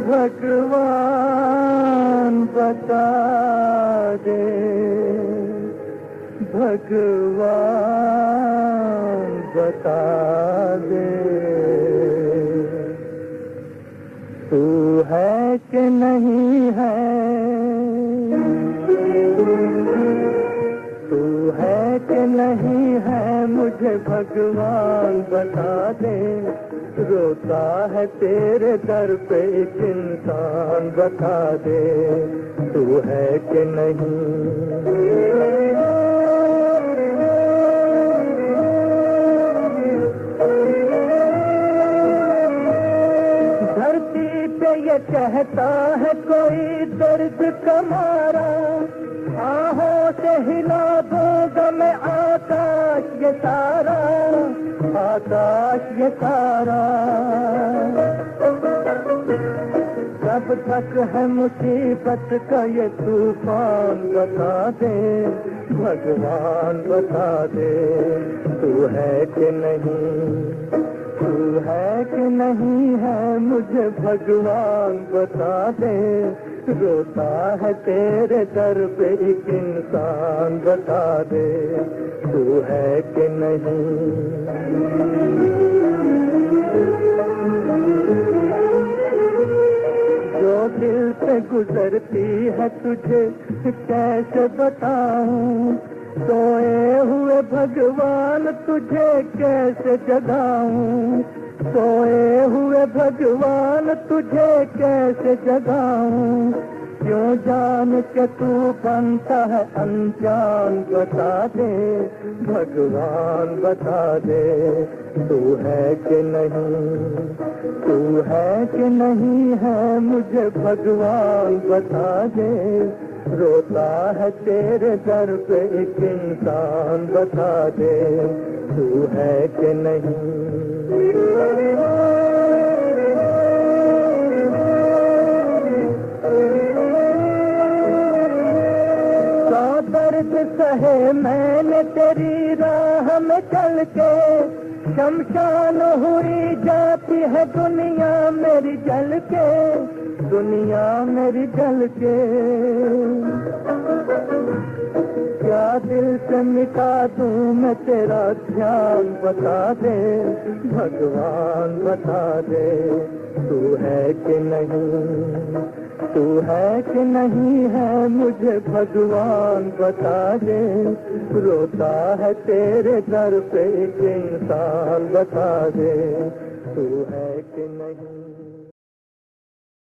भगवान बता दे, भगवान बता दे, तू है कि नहीं है, तू है कि नहीं है, मुझे भगवान बता दे। रोता है तेरे दर पे एक इंसान, बता दे तू है कि नहीं। धरती पे ये कहता है कोई दर्द का मारा, आहों से हिला दूंगा मैं आकाश ये सारा, आकाश ये सारा। कब तक है मुसीबत का ये तूफान, बता दे भगवान बता दे, तू है कि नहीं, तू है कि नहीं है, मुझे भगवान बता दे। रोता है तेरे दर पे एक इंसान, बता दे तू है कि नहीं। जो दिल पे गुजरती है तुझे कैसे बताऊं, सोए हुए भगवान तुझे कैसे जगाऊं, सोए हुए भगवान तुझे कैसे जगाऊं। क्यों जान के तू बनता है अनजान, बता दे भगवान बता दे, तू है कि नहीं, तू है कि नहीं है, मुझे भगवान बता दे। रोता है तेरे दर पे एक इंसान, बता दे तू है कि नहीं। सौ दर्द सहे मैंने तेरी राह में चल के, शमशान हुई जाती है दुनिया मेरी जल के, दुनिया मेरी जल के। क्या दिल से मिटा दूं मैं तेरा ध्यान, बता दे भगवान बता दे, तू है कि नहीं, तू है कि नहीं है, मुझे भगवान बता दे। रोता है तेरे दर पे एक इंसान, बता दे तू है कि नहीं।